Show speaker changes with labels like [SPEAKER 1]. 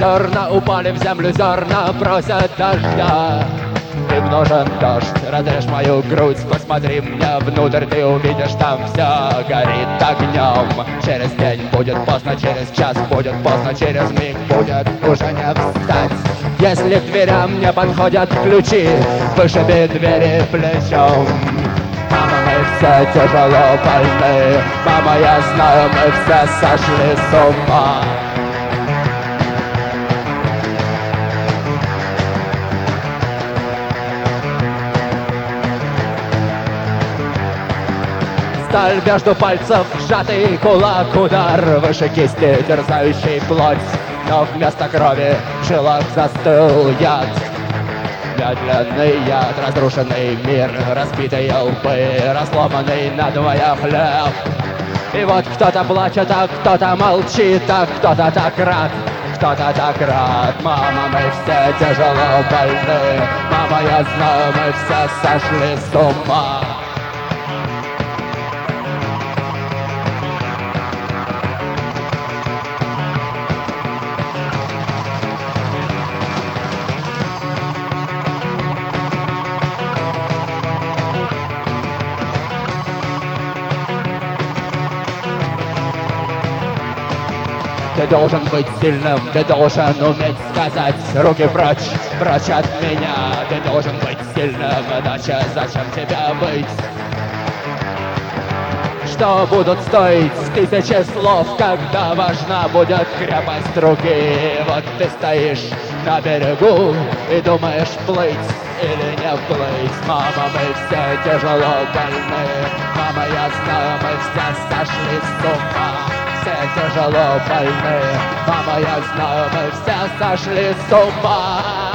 [SPEAKER 1] зерна упали в землю, зерна просят дождя. Ты нужен дождь, разрежь мою грудь, посмотри мне внутрь, ты увидишь, там все горит огнем. Через день будет поздно, через час будет поздно, через миг будет уже не встать. Если к дверям не подходят ключи, вышиби двери плечом. Мама, мы все тяжело больны, мама, я знаю, мы все сошли с ума. Сталь между пальцев, сжатый кулак, удар выше кисти, терзающий плоть. Но вместо крови в жилах застыл яд. Медленный яд, разрушенный мир, разбитые лбы, разломанный надвое хлеб. И вот кто-то плачет, а кто-то молчит, а кто-то так рад, кто-то так рад. Мама, мы все тяжело больны, мама, я знаю, мы все сошли с ума. Ты должен быть сильным, ты должен уметь сказать руки прочь, прочь от меня. Ты должен быть сильным, иначе зачем тебе быть? Что будут стоить тысячи слов, когда важна будет крепость руки? Вот ты стоишь на берегу и думаешь, плыть или не плыть. Мама, мы все тяжело больны, мама, я знаю, мы все сошли с ума. Все тяжело больны, мама, я знаю, мы все сошли с ума.